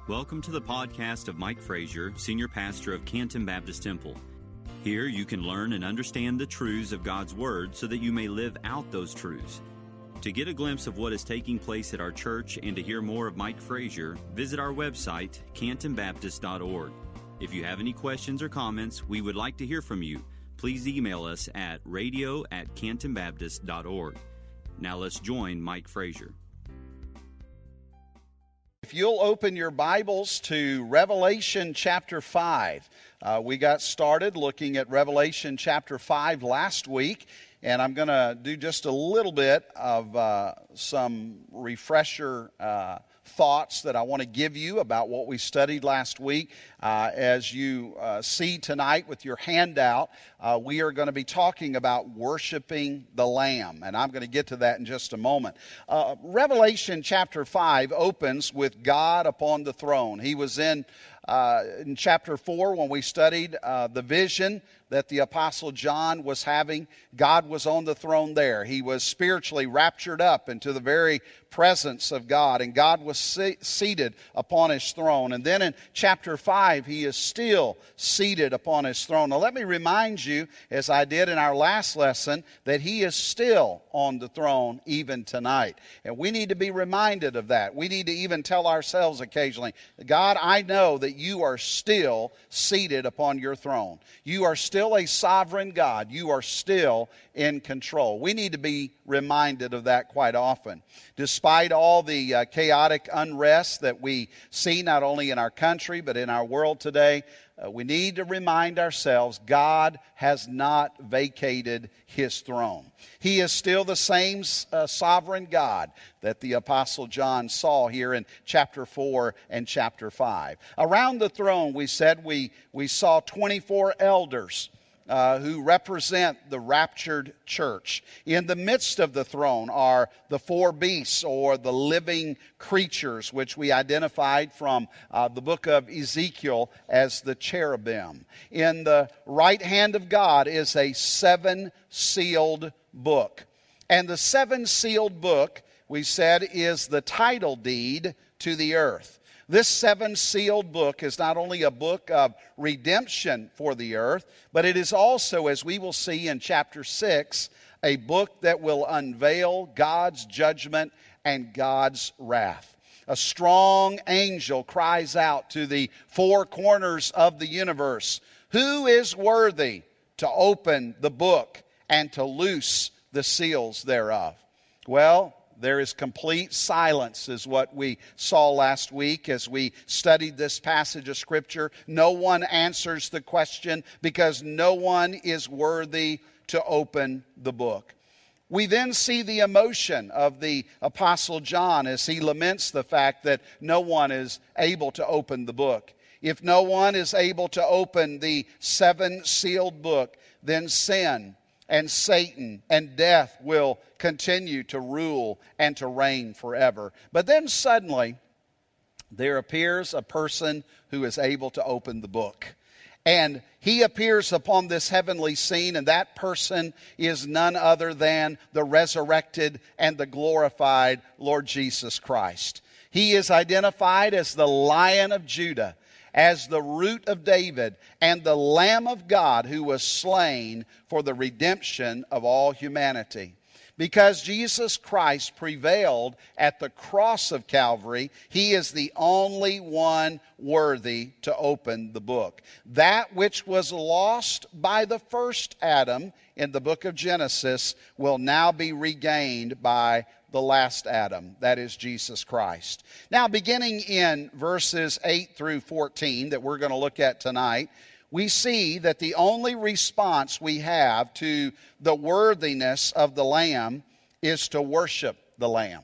Welcome to the podcast of Mike Frazier, Senior Pastor of Canton Baptist Temple. Here you can learn and understand the truths of God's Word so that you may live out those truths. To get a glimpse of what is taking place at our church and to hear more of Mike Frazier, visit our website, cantonbaptist.org. If you have any questions or comments, we would like to hear from you. Please email us at radio@cantonbaptist.org. Now let's join Mike Frazier. If you'll open your Bibles to Revelation chapter 5. We got started looking at Revelation chapter 5 last week, and I'm going to do just a little bit of some refresher thoughts that I want to give you about what we studied last week. As you see tonight with your handout, we are going to be talking about worshiping the Lamb, and I'm going to get to that in just a moment. Revelation chapter 5 opens with God upon the throne. He was in chapter 4 when we studied the vision that the Apostle John was having. God was on the throne there. He was spiritually raptured up into the very presence of God, and God was seated upon His throne. And then in chapter 5, He is still seated upon His throne. Now let me remind you, as I did in our last lesson, that He is still on the throne even tonight. And we need to be reminded of that. We need to even tell ourselves occasionally, God, I know that you are still seated upon your throne. You are still a sovereign God. You are still in control. We need to be reminded of that quite often. Despite all the chaotic unrest that we see not only in our country but in our world today, we need to remind ourselves God has not vacated His throne. He is still the same sovereign God that the Apostle John saw here in chapter 4 and chapter 5. Around the throne, we said we saw 24 elders who represent the raptured church. In the midst of the throne are the four beasts, or the living creatures, which we identified from the book of Ezekiel as the cherubim. In the right hand of God is a seven-sealed book. And the seven-sealed book, we said, is the title deed to the earth. This seven-sealed book is not only a book of redemption for the earth, but it is also, as we will see in chapter 6, a book that will unveil God's judgment and God's wrath. A strong angel cries out to the four corners of the universe, "Who is worthy to open the book and to loose the seals thereof?" Well, there is complete silence, is what we saw last week as we studied this passage of Scripture. No one answers the question because no one is worthy to open the book. We then see the emotion of the Apostle John as he laments the fact that no one is able to open the book. If no one is able to open the seven-sealed book, then sin and Satan and death will continue to rule and to reign forever. But then suddenly, there appears a person who is able to open the book. And he appears upon this heavenly scene, and that person is none other than the resurrected and the glorified Lord Jesus Christ. He is identified as the Lion of Judah, as the Root of David, and the Lamb of God who was slain for the redemption of all humanity. Because Jesus Christ prevailed at the cross of Calvary, He is the only one worthy to open the book. That which was lost by the first Adam in the book of Genesis will now be regained by the last Adam, that is Jesus Christ. Now, beginning in verses 8 through 14 that we're going to look at tonight, we see that the only response we have to the worthiness of the Lamb is to worship the Lamb.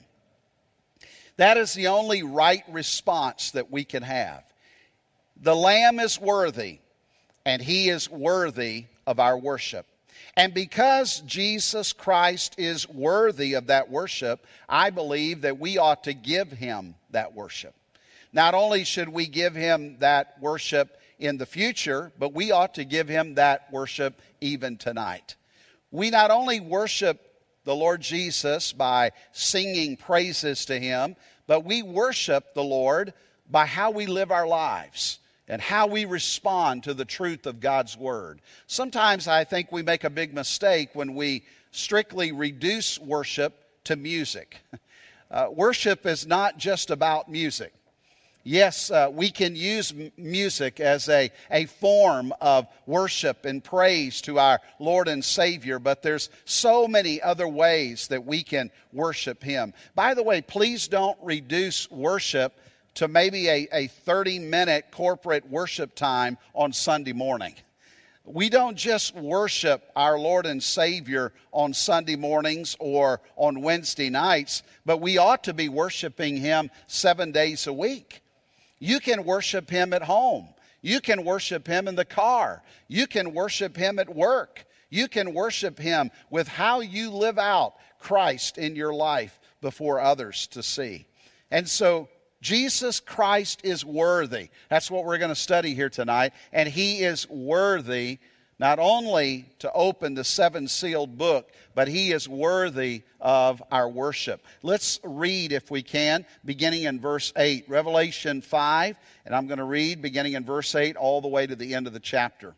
That is the only right response that we can have. The Lamb is worthy, and He is worthy of our worship. And because Jesus Christ is worthy of that worship, I believe that we ought to give Him that worship. Not only should we give Him that worship in the future, but we ought to give Him that worship even tonight. We not only worship the Lord Jesus by singing praises to Him, but we worship the Lord by how we live our lives and how we respond to the truth of God's Word. Sometimes I think we make a big mistake when we strictly reduce worship to music. Worship is not just about music. Yes, we can use music as a form of worship and praise to our Lord and Savior, but there's so many other ways that we can worship Him. By the way, please don't reduce worship to maybe a 30-minute corporate worship time on Sunday morning. We don't just worship our Lord and Savior on Sunday mornings or on Wednesday nights, but we ought to be worshiping Him 7 days a week. You can worship Him at home. You can worship Him in the car. You can worship Him at work. You can worship Him with how you live out Christ in your life before others to see. And so Jesus Christ is worthy. That's what we're going to study here tonight. And He is worthy not only to open the seven-sealed book, but He is worthy of our worship. Let's read, if we can, beginning in verse 8. Revelation 5, and I'm going to read beginning in verse 8 all the way to the end of the chapter.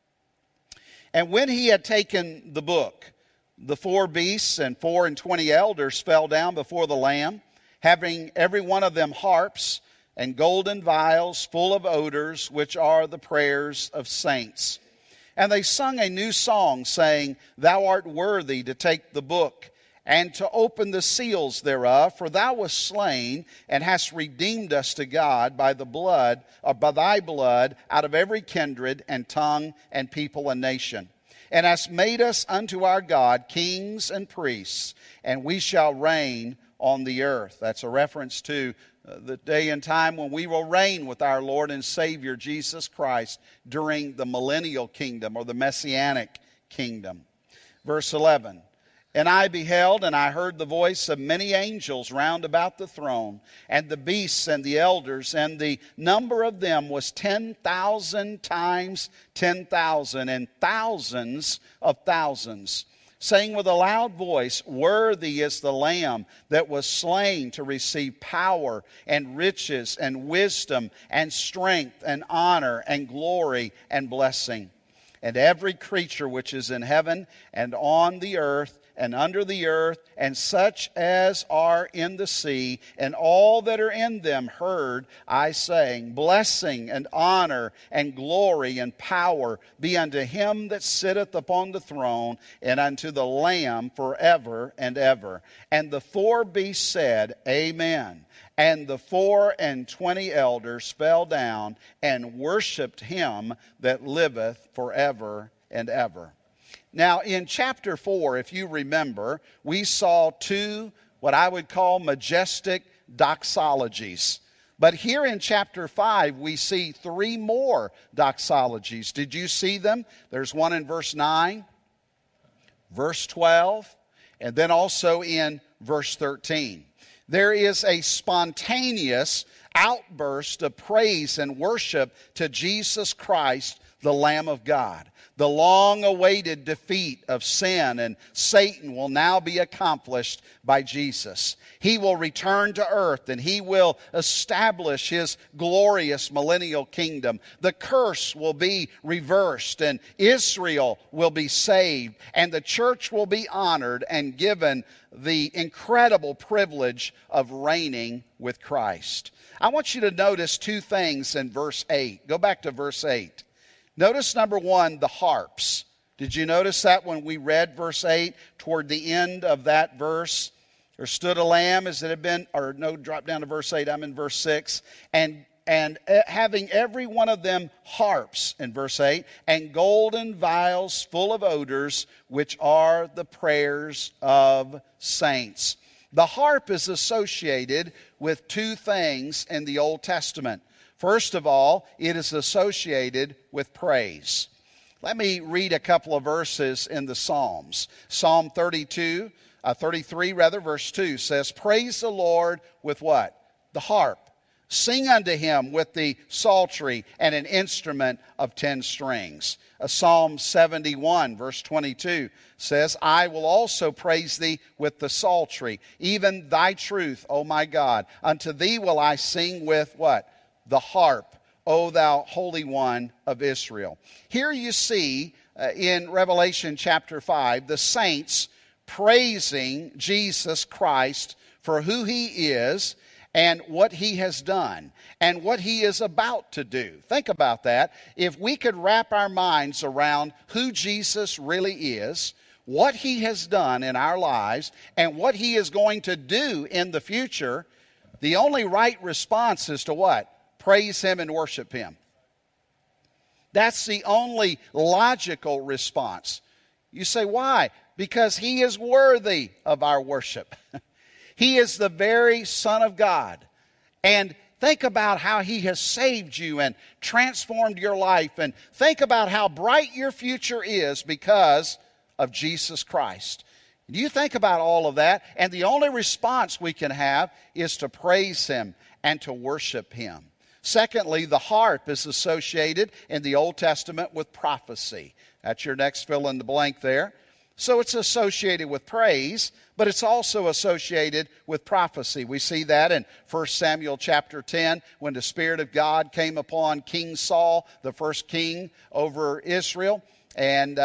And when He had taken the book, the 4 beasts and 24 elders fell down before the Lamb, having every one of them harps and golden vials full of odors, which are the prayers of saints. And they sung a new song, saying, Thou art worthy to take the book and to open the seals thereof, for Thou wast slain and hast redeemed us to God by the blood, or by Thy blood, out of every kindred and tongue and people and nation. And hast made us unto our God kings and priests, and we shall reign on the earth. That's a reference to the day and time when we will reign with our Lord and Savior Jesus Christ during the millennial kingdom or the messianic kingdom. Verse 11, And I beheld, and I heard the voice of many angels round about the throne, and the beasts and the elders, and the number of them was 10,000 times 10,000, and thousands of thousands, saying with a loud voice, Worthy is the Lamb that was slain to receive power and riches and wisdom and strength and honor and glory and blessing. And every creature which is in heaven and on the earth and under the earth, and such as are in the sea, and all that are in them, heard I saying, Blessing and honor and glory and power be unto Him that sitteth upon the throne, and unto the Lamb forever and ever. And the 4 beasts said, Amen. And the 24 elders fell down and worshipped Him that liveth forever and ever. Now, in chapter 4, if you remember, we saw 2, what I would call majestic doxologies. But here in chapter 5, we see 3 more doxologies. Did you see them? There's one in verse 9, verse 12, and then also in verse 13. There is a spontaneous outburst of praise and worship to Jesus Christ, the Lamb of God. The long-awaited defeat of sin and Satan will now be accomplished by Jesus. He will return to earth and He will establish His glorious millennial kingdom. The curse will be reversed and Israel will be saved, and the church will be honored and given the incredible privilege of reigning with Christ. I want you to notice 2 things in verse 8. Go back to verse 8. Notice, number 1, the harps. Did you notice that when we read verse 8? Toward the end of that verse, there stood a lamb as it had been, or no, drop down to verse 8, I'm in verse 6, and having every one of them harps, in verse 8, and golden vials full of odors, which are the prayers of saints. The harp is associated with 2 things in the Old Testament. First of all, it is associated with praise. Let me read a couple of verses in the Psalms. Psalm 33, verse 2 says, Praise the Lord with what? The harp. Sing unto Him with the psaltery and an instrument of 10 strings. Psalm 71, verse 22 says, I will also praise Thee with the psaltery, even Thy truth, O my God. Unto Thee will I sing with what? the harp, O thou Holy One of Israel. Here you see in Revelation chapter 5, the saints praising Jesus Christ for who he is and what he has done and what he is about to do. Think about that. If we could wrap our minds around who Jesus really is, what he has done in our lives, and what he is going to do in the future, the only right response is to what? Praise him and worship him. That's the only logical response. You say, why? Because he is worthy of our worship. He is the very Son of God. And think about how he has saved you and transformed your life. And think about how bright your future is because of Jesus Christ. You think about all of that, and the only response we can have is to praise him and to worship him. Secondly, the harp is associated in the Old Testament with prophecy. That's your next fill in the blank there. So it's associated with praise, but it's also associated with prophecy. We see that in 1 Samuel chapter 10 when the Spirit of God came upon King Saul, the first king over Israel. And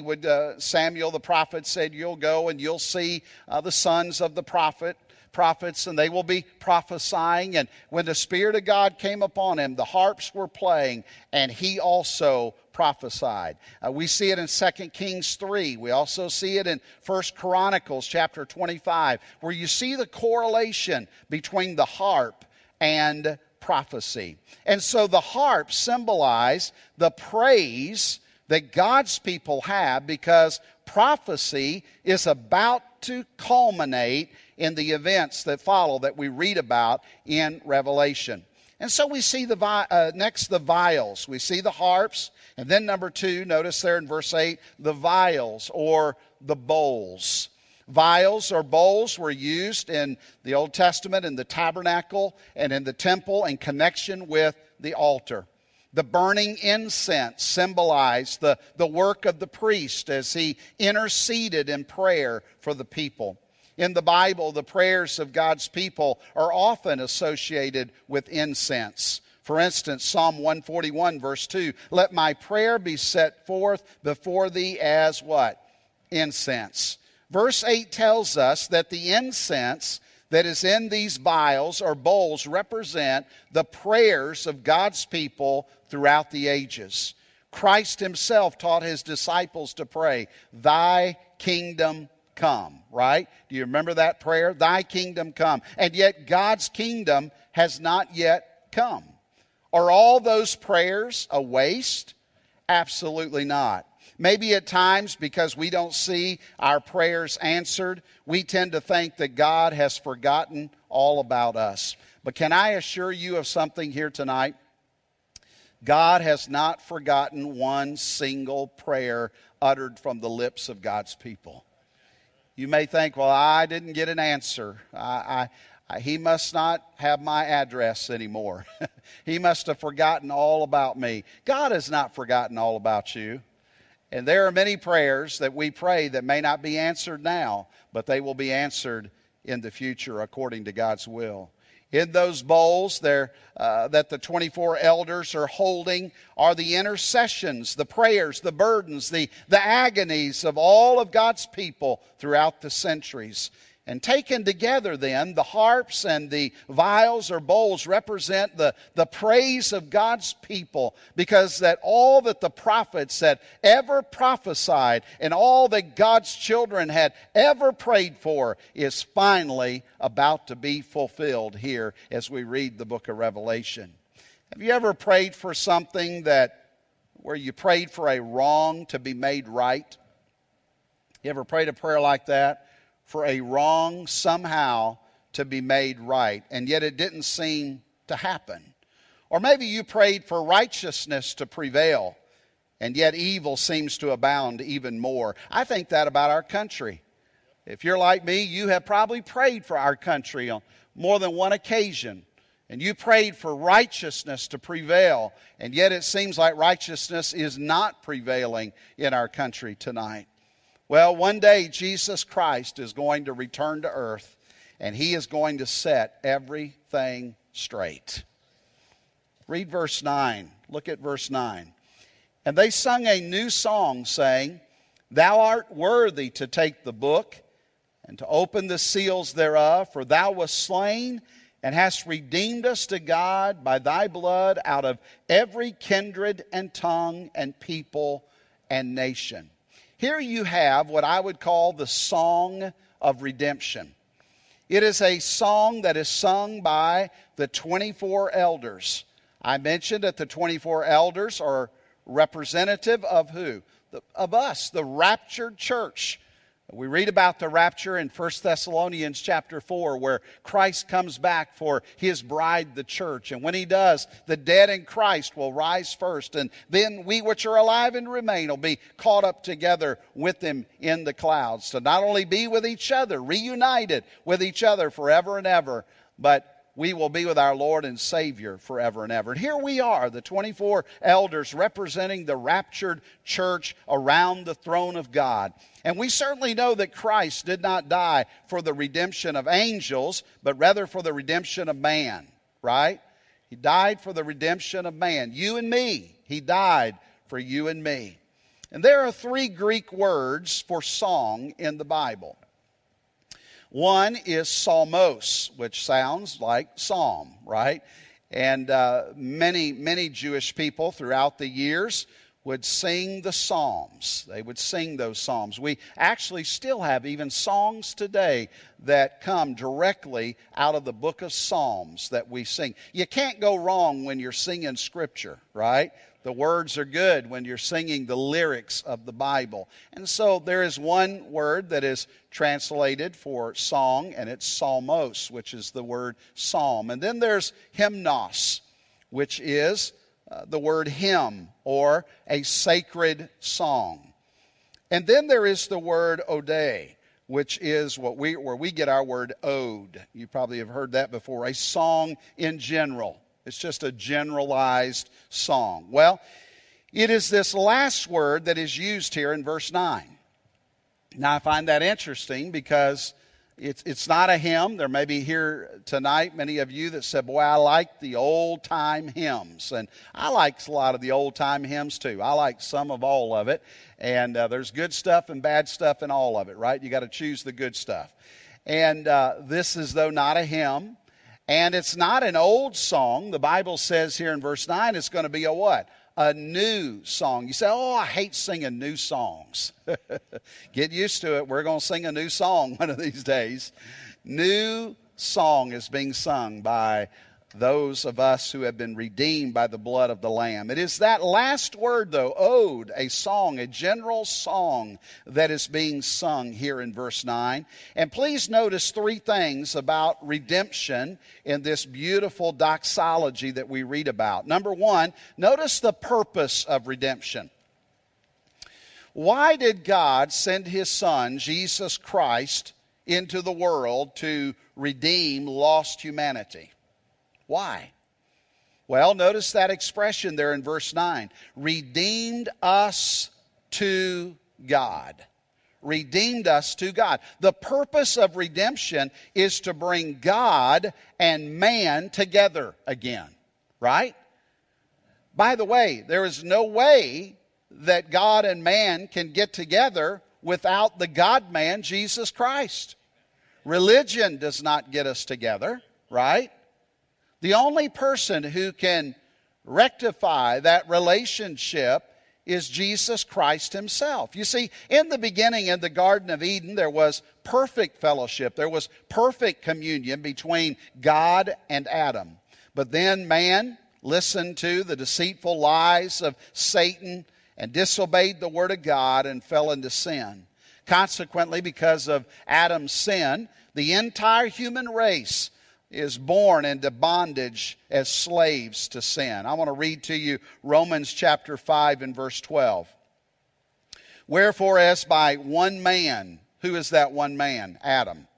Samuel the prophet said, you'll go and you'll see the sons of the prophets, and they will be prophesying. And when the Spirit of God came upon him, the harps were playing, and he also prophesied. We see it in 2 Kings 3. We also see it in 1 Chronicles chapter 25, where you see the correlation between the harp and prophecy. And so the harp symbolize the praise that God's people have because prophecy is about to culminate in the events that follow that we read about in Revelation. And so we see next the vials. We see the harps. And then number 2, notice there in verse 8, the vials or the bowls. Vials or bowls were used in the Old Testament in the tabernacle and in the temple in connection with the altar. The burning incense symbolized the work of the priest as he interceded in prayer for the people. In the Bible, the prayers of God's people are often associated with incense. For instance, Psalm 141 verse 2, let my prayer be set forth before thee as what? Incense. Verse 8 tells us that the incense that is in these vials or bowls represent the prayers of God's people throughout the ages. Christ himself taught his disciples to pray, thy kingdom come, right? Do you remember that prayer? Thy kingdom come. And yet God's kingdom has not yet come. Are all those prayers a waste? Absolutely not. Maybe at times, because we don't see our prayers answered, we tend to think that God has forgotten all about us. But can I assure you of something here tonight? God has not forgotten one single prayer uttered from the lips of God's people. You may think, well, I didn't get an answer. He must not have my address anymore. He must have forgotten all about me. God has not forgotten all about you. And there are many prayers that we pray that may not be answered now, but they will be answered in the future according to God's will. In those bowls there that the 24 elders are holding are the intercessions, the prayers, the burdens, the agonies of all of God's people throughout the centuries. And taken together then, the harps and the vials or bowls represent the praise of God's people, because that all that the prophets had ever prophesied and all that God's children had ever prayed for is finally about to be fulfilled here as we read the book of Revelation. Have you ever prayed for something where you prayed for a wrong to be made right? You ever prayed a prayer like that? For a wrong somehow to be made right, and yet it didn't seem to happen. Or maybe you prayed for righteousness to prevail, and yet evil seems to abound even more. I think that about our country. If you're like me, you have probably prayed for our country on more than one occasion. And you prayed for righteousness to prevail, and yet it seems like righteousness is not prevailing in our country tonight. Well, one day Jesus Christ is going to return to earth, and he is going to set everything straight. Read verse 9. Look at verse 9. And they sung a new song, saying, Thou art worthy to take the book and to open the seals thereof, for thou wast slain and hast redeemed us to God by thy blood out of every kindred and tongue and people and nation. Here you have what I would call the song of redemption. It is a song that is sung by the 24 elders. I mentioned that the 24 elders are representative of who? Of us, the raptured church. We read about the rapture in 1 Thessalonians chapter 4, where Christ comes back for His bride, the church. And when He does, the dead in Christ will rise first. And then we which are alive and remain will be caught up together with Him in the clouds, to not only be with each other, reunited with each other forever and ever, but we will be with our Lord and Savior forever and ever. And here we are, the 24 elders representing the raptured church around the throne of God. And we certainly know that Christ did not die for the redemption of angels, but rather for the redemption of man, right? He died for the redemption of man. You and me. He died for you and me. And there are 3 Greek words for song in the Bible. One is psalmos, which sounds like psalm, right? And many Jewish people throughout the years would sing the psalms. They would sing those psalms. We actually still have even songs today that come directly out of the book of Psalms that we sing. You can't go wrong when you're singing Scripture, right? The words are good when you're singing the lyrics of the Bible. And so there is one word that is translated for song, and it's psalmos, which is the word psalm. And then there's hymnos, which is the word hymn or a sacred song. And then there is the word ode, which is where we get our word ode. You probably have heard that before, a song in general. It's just a generalized song. Well, it is this last word that is used here in verse 9. Now, I find that interesting because it's not a hymn. There may be here tonight many of you that said, boy, I like the old-time hymns. And I like a lot of the old-time hymns too. I like some of all of it. And there's good stuff and bad stuff in all of it, right? You got to choose the good stuff. And this is, though, not a hymn. And it's not an old song. The Bible says here in verse 9 it's going to be a what? A new song. You say, oh, I hate singing new songs. Get used to it. We're going to sing a new song one of these days. New song is being sung by those of us who have been redeemed by the blood of the Lamb. It is that last word, though, ode, a song, a general song that is being sung here in verse 9. And please notice 3 things about redemption in this beautiful doxology that we read about. Number 1, notice the purpose of redemption. Why did God send His Son, Jesus Christ, into the world to redeem lost humanity? Why? Well, notice that expression there in verse 9. Redeemed us to God. Redeemed us to God. The purpose of redemption is to bring God and man together again. Right? By the way, there is no way that God and man can get together without the God-man, Jesus Christ. Religion does not get us together, right? The only person who can rectify that relationship is Jesus Christ Himself. You see, in the beginning in the Garden of Eden, there was perfect fellowship. There was perfect communion between God and Adam. But then man listened to the deceitful lies of Satan and disobeyed the Word of God and fell into sin. Consequently, because of Adam's sin, the entire human race is born into bondage as slaves to sin. I want to read to you Romans chapter 5 and verse 12. Wherefore, as by one man, who is that one man? Adam.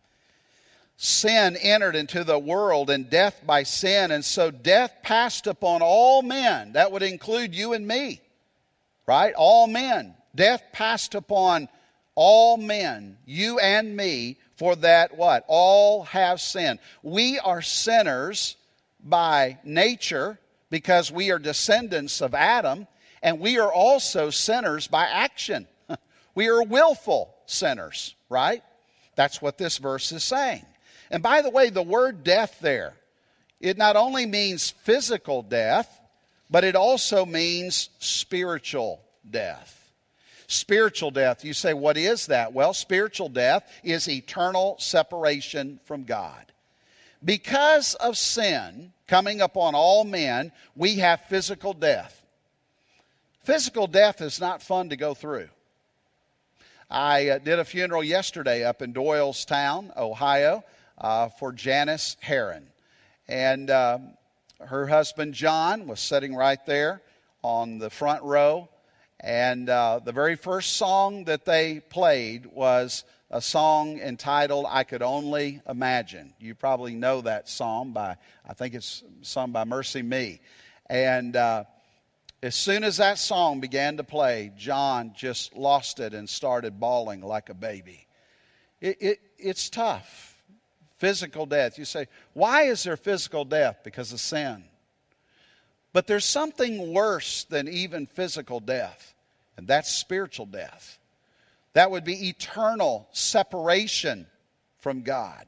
Sin entered into the world, and death by sin, and so death passed upon all men. That would include you and me, right? All men. Death passed upon all men, you and me, for that what? All have sinned. We are sinners by nature, because we are descendants of Adam, and we are also sinners by action. We are willful sinners, right? That's what this verse is saying. And by the way, the word death there, it not only means physical death, but it also means spiritual death. Spiritual death, you say, what is that? Well, spiritual death is eternal separation from God. Because of sin coming upon all men, we have physical death. Physical death is not fun to go through. I did a funeral yesterday up in Doylestown, Ohio, for Janice Herron. And her husband, John, was sitting right there on the front row. And the very first song that they played was a song entitled, I Could Only Imagine. You probably know that song I think it's sung by Mercy Me. And as soon as that song began to play, John just lost it and started bawling like a baby. It's tough. Physical death. You say, why is there physical death? Because of sin. But there's something worse than even physical death, and that's spiritual death. That would be eternal separation from God.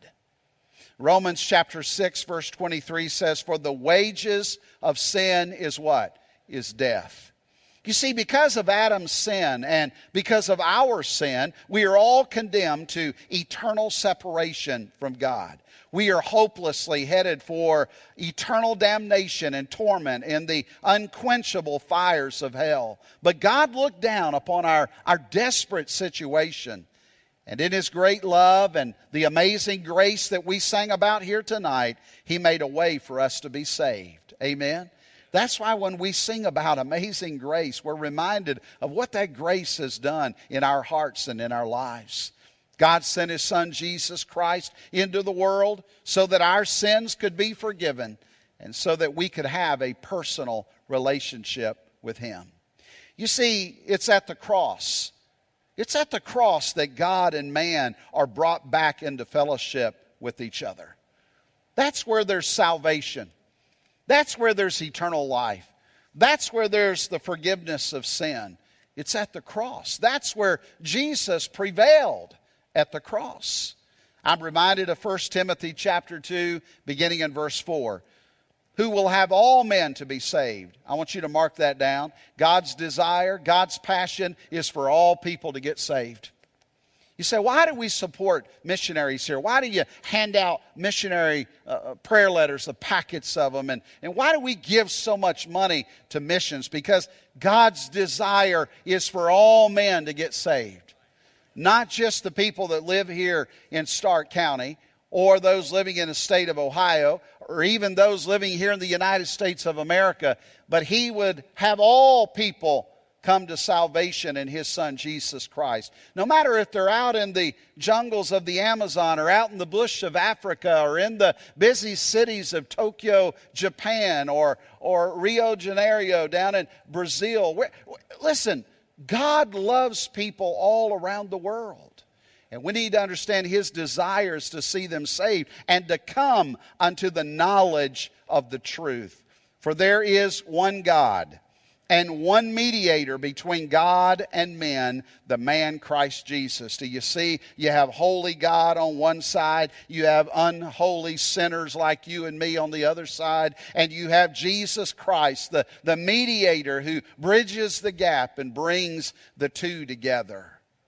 Romans chapter 6, verse 23 says, for the wages of sin is what? Is death. You see, because of Adam's sin and because of our sin, we are all condemned to eternal separation from God. We are hopelessly headed for eternal damnation and torment in the unquenchable fires of hell. But God looked down upon our desperate situation, and in His great love and the amazing grace that we sang about here tonight, He made a way for us to be saved. Amen? That's why when we sing about amazing grace, we're reminded of what that grace has done in our hearts and in our lives. God sent His Son, Jesus Christ, into the world so that our sins could be forgiven and so that we could have a personal relationship with Him. You see, it's at the cross. It's at the cross that God and man are brought back into fellowship with each other. That's where there's salvation. That's where there's eternal life. That's where there's the forgiveness of sin. It's at the cross. That's where Jesus prevailed, at the cross. I'm reminded of 1 Timothy chapter 2, beginning in verse 4. Who will have all men to be saved. I want you to mark that down. God's desire, God's passion is for all people to get saved. You say, why do we support missionaries here? Why do you hand out missionary prayer letters, the packets of them? And why do we give so much money to missions? Because God's desire is for all men to get saved. Not just the people that live here in Stark County, or those living in the state of Ohio, or even those living here in the United States of America, but He would have all people come to salvation in His Son, Jesus Christ. No matter if they're out in the jungles of the Amazon, or out in the bush of Africa, or in the busy cities of Tokyo, Japan, or Rio de Janeiro down in Brazil. Listen, God loves people all around the world. And we need to understand His desires to see them saved and to come unto the knowledge of the truth. For there is one God and one mediator between God and men, the man Christ Jesus. Do you see? You have holy God on one side. You have unholy sinners like you and me on the other side. And you have Jesus Christ, the mediator who bridges the gap and brings the two together.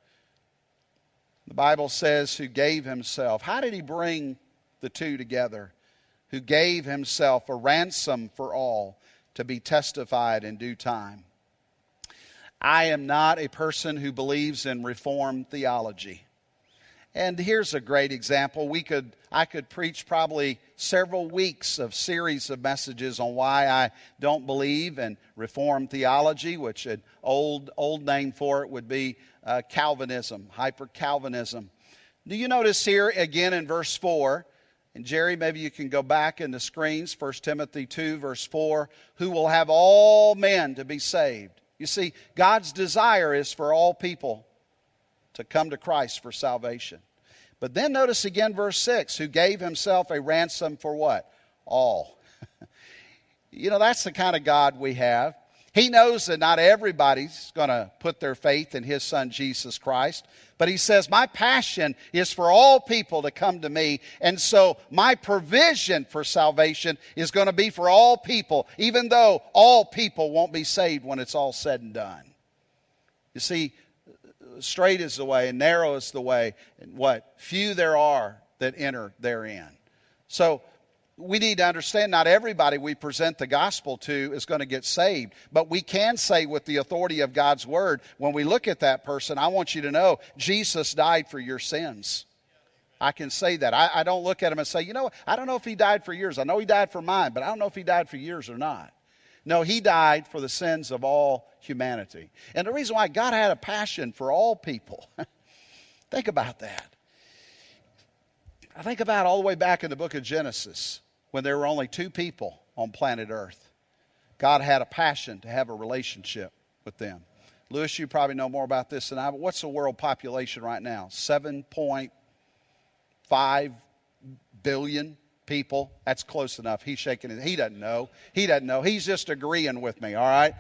The Bible says who gave Himself. How did He bring the two together? Who gave Himself a ransom for all, to be testified in due time. I am not a person who believes in Reformed theology. And here's a great example. I could preach probably several weeks of series of messages on why I don't believe in Reformed theology, which an old name for it would be Calvinism, hyper-Calvinism. Do you notice here again in verse 4, and Jerry, maybe you can go back in the screens, 1 Timothy 2, verse 4, who will have all men to be saved. You see, God's desire is for all people to come to Christ for salvation. But then notice again verse 6, who gave Himself a ransom for what? All. that's the kind of God we have. He knows that not everybody's going to put their faith in His Son, Jesus Christ. But He says, my passion is for all people to come to me. And so my provision for salvation is going to be for all people, even though all people won't be saved when it's all said and done. You see, straight is the way and narrow is the way. And what? Few there are that enter therein. So we need to understand not everybody we present the gospel to is going to get saved. But we can say with the authority of God's word, when we look at that person, I want you to know Jesus died for your sins. I can say that. I don't look at him and say, I don't know if He died for yours. I know He died for mine, but I don't know if He died for yours or not. No, He died for the sins of all humanity. And the reason why God had a passion for all people, think about that. I think about all the way back in the book of Genesis, when there were only 2 people on planet Earth. God had a passion to have a relationship with them. Lewis, you probably know more about this than I, but what's the world population right now? 7.5 billion people. That's close enough. He's shaking his head. He doesn't know. He's just agreeing with me, all right?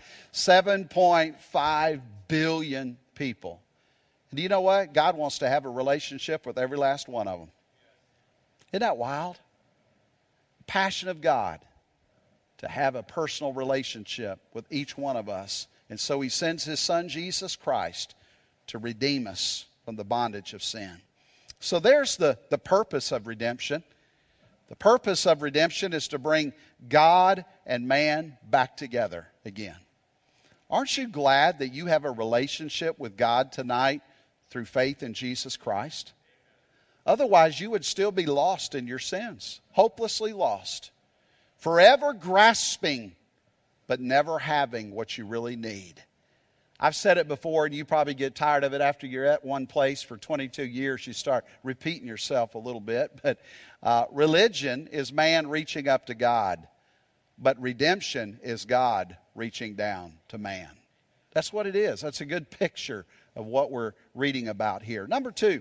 7.5 billion people. And do you know what? God wants to have a relationship with every last one of them. Isn't that wild? Passion of God to have a personal relationship with each one of us. And so He sends His Son, Jesus Christ, to redeem us from the bondage of sin. So there's the purpose of redemption. The purpose of redemption is to bring God and man back together again. Aren't you glad that you have a relationship with God tonight through faith in Jesus Christ? Otherwise, you would still be lost in your sins, hopelessly lost, forever grasping, but never having what you really need. I've said it before, and you probably get tired of it after you're at one place for 22 years. You start repeating yourself a little bit. But religion is man reaching up to God, but redemption is God reaching down to man. That's what it is. That's a good picture of what we're reading about here. Number 2.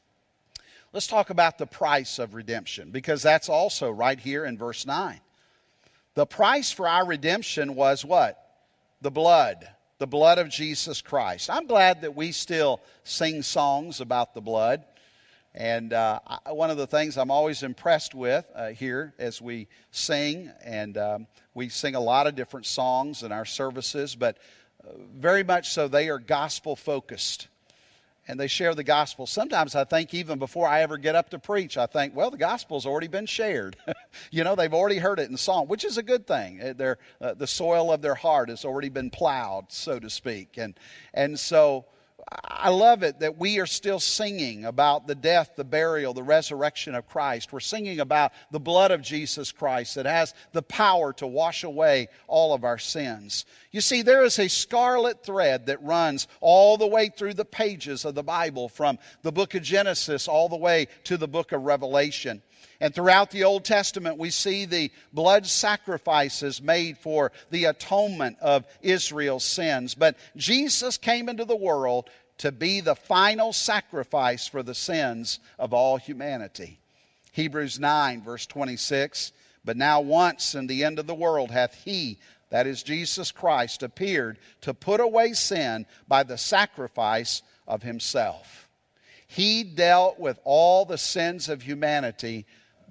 Let's talk about the price of redemption, because that's also right here in verse 9. The price for our redemption was what? The blood of Jesus Christ. I'm glad that we still sing songs about the blood. And one of the things I'm always impressed with here as we sing, and we sing a lot of different songs in our services, but very much so they are gospel focused. And they share the gospel. Sometimes I think even before I ever get up to preach, I think, well, the gospel's already been shared. They've already heard it in song, which is a good thing. The soil of their heart has already been plowed, so to speak. And so I love it that we are still singing about the death, the burial, the resurrection of Christ. We're singing about the blood of Jesus Christ that has the power to wash away all of our sins. You see, there is a scarlet thread that runs all the way through the pages of the Bible, from the book of Genesis all the way to the book of Revelation. And throughout the Old Testament, we see the blood sacrifices made for the atonement of Israel's sins. But Jesus came into the world to be the final sacrifice for the sins of all humanity. Hebrews 9, verse 26, but now once in the end of the world hath He, that is Jesus Christ, appeared to put away sin by the sacrifice of Himself. He dealt with all the sins of humanity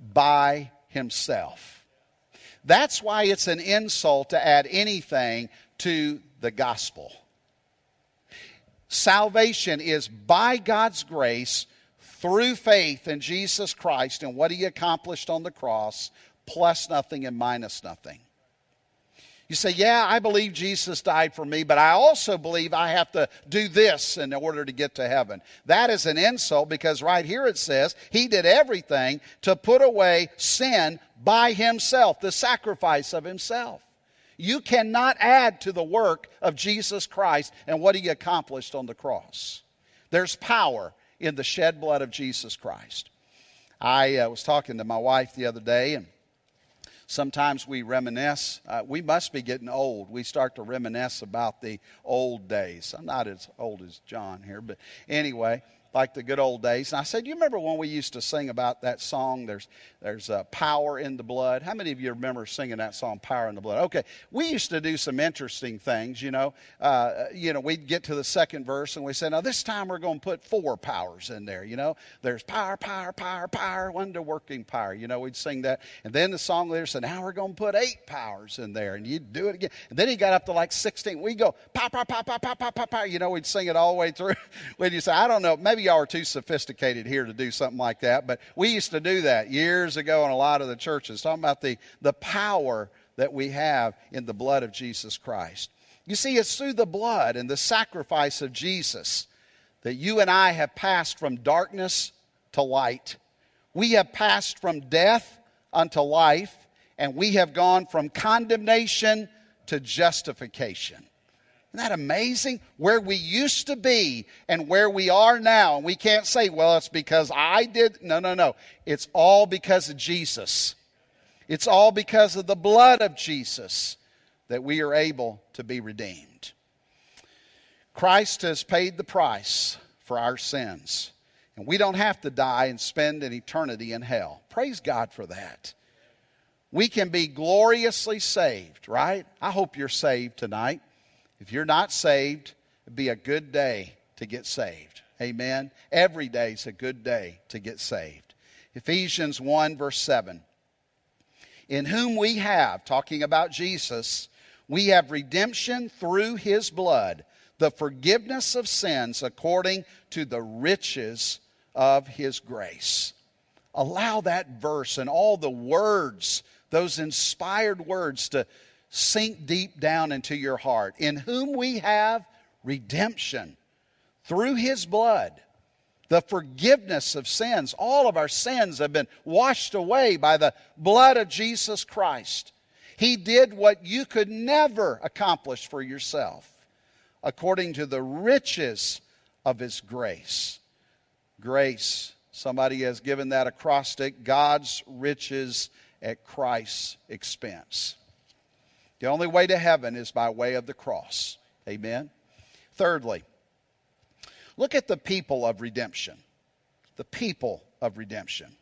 by Himself. That's why it's an insult to add anything to the gospel. Salvation is by God's grace through faith in Jesus Christ and what He accomplished on the cross, plus nothing and minus nothing. You say, yeah, I believe Jesus died for me, but I also believe I have to do this in order to get to heaven. That is an insult, because right here it says He did everything to put away sin by Himself, the sacrifice of Himself. You cannot add to the work of Jesus Christ and what He accomplished on the cross. There's power in the shed blood of Jesus Christ. I was talking to my wife the other day, and sometimes we reminisce. We must be getting old. We start to reminisce about the old days. I'm not as old as John here, but anyway, like the good old days. And I said, you remember when we used to sing about that song, there's power in the blood? How many of you remember singing that song, Power in the Blood? Okay, we used to do some interesting things, We'd get to the second verse and we said, now this time we're going to put 4 powers in there, There's power, power, power, power, wonder-working power. We'd sing that. And then the song leader said, now we're going to put 8 powers in there. And you'd do it again. And then he got up to like 16. We'd go, pow, pow, pow, pow, pow, pow, pow, pow. We'd sing it all the way through. When you say, I don't know, maybe y'all are too sophisticated here to do something like that, but we used to do that years ago in a lot of the churches, talking about the power that we have in the blood of Jesus Christ. You see, it's through the blood and the sacrifice of Jesus that you and I have passed from darkness to light. We have passed from death unto life, and we have gone from condemnation to justification. Isn't that amazing? Where we used to be and where we are now. And we can't say, well, it's because I did. No. It's all because of Jesus. It's all because of the blood of Jesus that we are able to be redeemed. Christ has paid the price for our sins. And we don't have to die and spend an eternity in hell. Praise God for that. We can be gloriously saved, right? I hope you're saved tonight. If you're not saved, it'd be a good day to get saved. Amen. Every day is a good day to get saved. Ephesians 1 verse 7. In whom we have, talking about Jesus, we have redemption through His blood, the forgiveness of sins according to the riches of His grace. Allow that verse and all the words, those inspired words, to sink deep down into your heart. In whom we have redemption through His blood, the forgiveness of sins. All of our sins have been washed away by the blood of Jesus Christ. He did what you could never accomplish for yourself, according to the riches of His grace. Grace, somebody has given that acrostic, God's riches at Christ's expense. The only way to heaven is by way of the cross. Amen. Thirdly, look at the people of redemption. The people of redemption.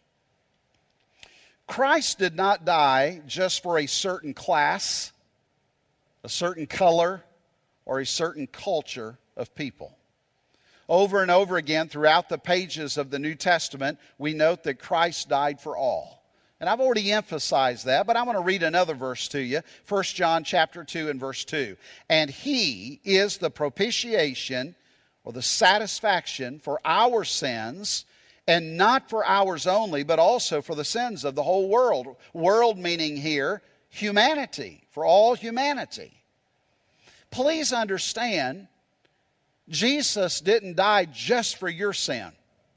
Christ did not die just for a certain class, a certain color, or a certain culture of people. Over and over again throughout the pages of the New Testament, we note that Christ died for all. And I've already emphasized that, but I'm going to read another verse to you. 1 John chapter 2 and verse 2. And He is the propitiation, or the satisfaction for our sins, and not for ours only, but also for the sins of the whole world. World meaning here, humanity, for all humanity. Please understand, Jesus didn't die just for your sin.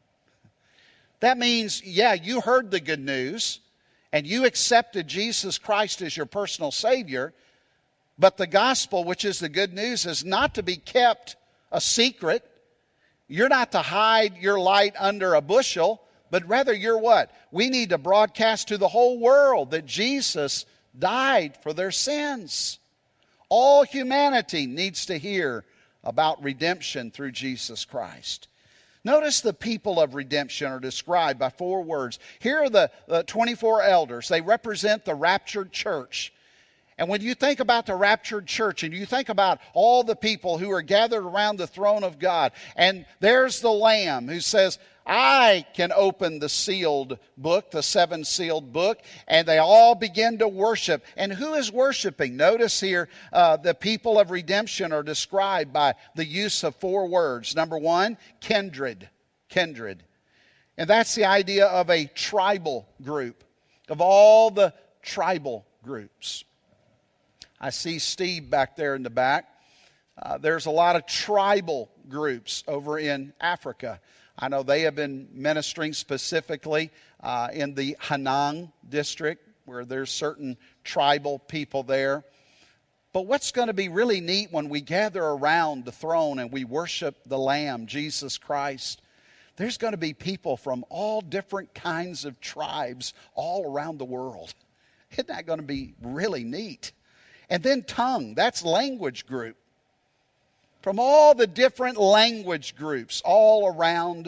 That means, yeah, you heard the good news, and you accepted Jesus Christ as your personal Savior, but the gospel, which is the good news, is not to be kept a secret. You're not to hide your light under a bushel, but rather you're what? We need to broadcast to the whole world that Jesus died for their sins. All humanity needs to hear about redemption through Jesus Christ. Notice the people of redemption are described by 4 words. Here are the 24 elders. They represent the raptured church. And when you think about the raptured church and you think about all the people who are gathered around the throne of God, and there's the Lamb who says, I can open the sealed book, the 7 sealed book, and they all begin to worship. And who is worshiping? Notice here, the people of redemption are described by the use of 4 words. Number 1, kindred. Kindred. And that's the idea of a tribal group, of all the tribal groups. I see Steve back there in the back. There's a lot of tribal groups over in Africa. I know they have been ministering specifically in the Hanang district, where there's certain tribal people there. But what's going to be really neat when we gather around the throne and we worship the Lamb, Jesus Christ, there's going to be people from all different kinds of tribes all around the world. Isn't that going to be really neat? And then tongue, that's language group. From all the different language groups all around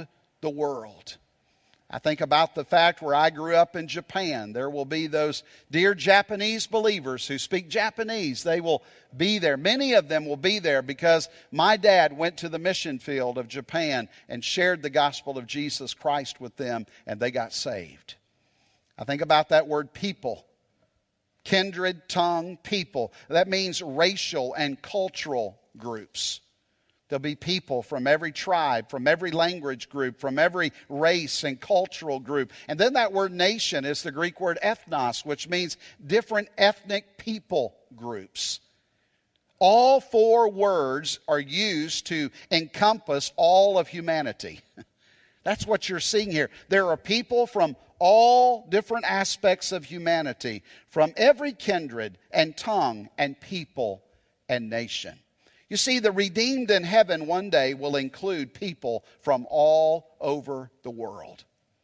the world. I think about the fact where I grew up in Japan. There will be those dear Japanese believers who speak Japanese. They will be there. Many of them will be there because my dad went to the mission field of Japan and shared the gospel of Jesus Christ with them, and they got saved. I think about that word people. Kindred, tongue, people. That means racial and cultural groups. There'll be people from every tribe, from every language group, from every race and cultural group. And then that word nation is the Greek word ethnos, which means different ethnic people groups. All four words are used to encompass all of humanity. That's what you're seeing here. There are people from all different aspects of humanity, from every kindred and tongue and people and nation. You see, the redeemed in heaven one day will include people from all over the world.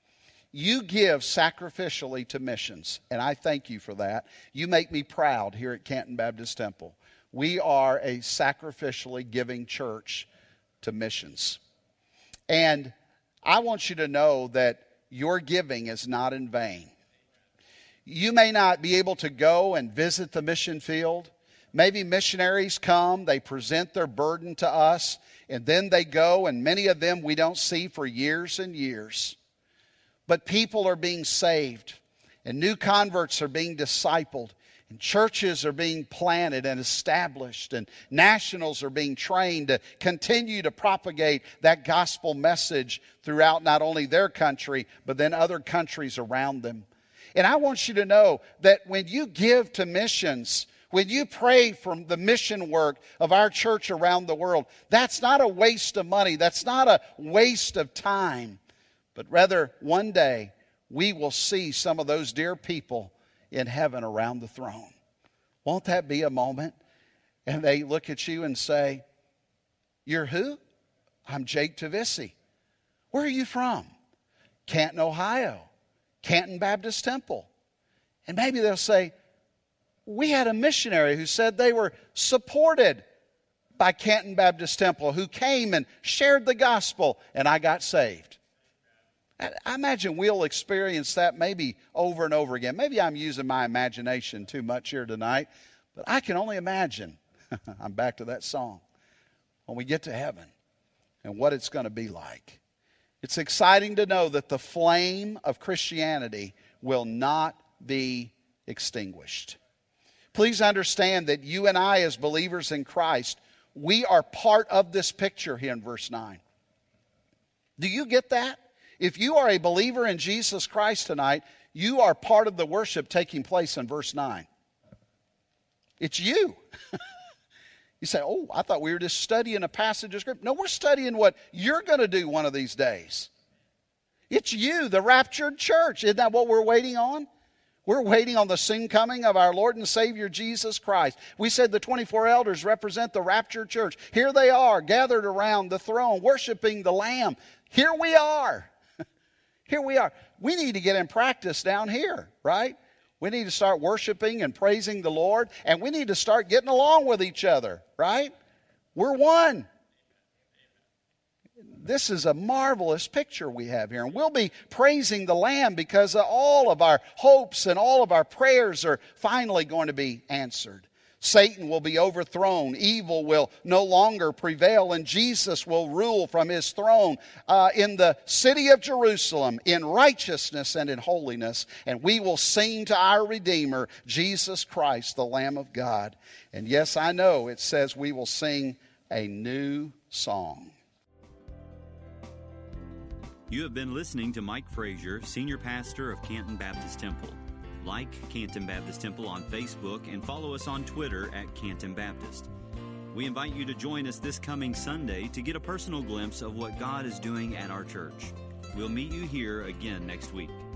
You give sacrificially to missions, and I thank you for that. You make me proud here at Canton Baptist Temple. We are a sacrificially giving church to missions. And I want you to know that your giving is not in vain. You may not be able to go and visit the mission field. Maybe missionaries come, they present their burden to us, and then they go, and many of them we don't see for years and years. But people are being saved, and new converts are being discipled, and churches are being planted and established, and nationals are being trained to continue to propagate that gospel message throughout not only their country, but then other countries around them. And I want you to know that when you give to missions, when you pray for the mission work of our church around the world, that's not a waste of money. That's not a waste of time. But rather, one day, we will see some of those dear people in heaven around the throne. Won't that be a moment? And they look at you and say, "You're who?" "I'm Jake Tavisi." "Where are you from?" "Canton, Ohio. Canton Baptist Temple." And maybe they'll say, "We had a missionary who said they were supported by Canton Baptist Temple, who came and shared the gospel, and I got saved." I imagine we'll experience that maybe over and over again. Maybe I'm using my imagination too much here tonight, but I can only imagine, I'm back to that song, when we get to heaven and what it's going to be like. It's exciting to know that the flame of Christianity will not be extinguished. Please understand that you and I, as believers in Christ, we are part of this picture here in verse 9. Do you get that? If you are a believer in Jesus Christ tonight, you are part of the worship taking place in verse 9. It's you. You say, "Oh, I thought we were just studying a passage of Scripture." No, we're studying what you're going to do one of these days. It's you, the raptured church. Isn't that what we're waiting on? We're waiting on the soon coming of our Lord and Savior Jesus Christ. We said the 24 elders represent the raptured church. Here they are, gathered around the throne, worshiping the Lamb. Here we are. Here we are. We need to get in practice down here, right? We need to start worshiping and praising the Lord, and we need to start getting along with each other, right? We're one. This is a marvelous picture we have here. And we'll be praising the Lamb because all of our hopes and all of our prayers are finally going to be answered. Satan will be overthrown. Evil will no longer prevail. And Jesus will rule from his throne in the city of Jerusalem in righteousness and in holiness. And we will sing to our Redeemer, Jesus Christ, the Lamb of God. And yes, I know it says we will sing a new song. You have been listening to Mike Frazier, Senior Pastor of Canton Baptist Temple. Like Canton Baptist Temple on Facebook and follow us on Twitter at Canton Baptist. We invite you to join us this coming Sunday to get a personal glimpse of what God is doing at our church. We'll meet you here again next week.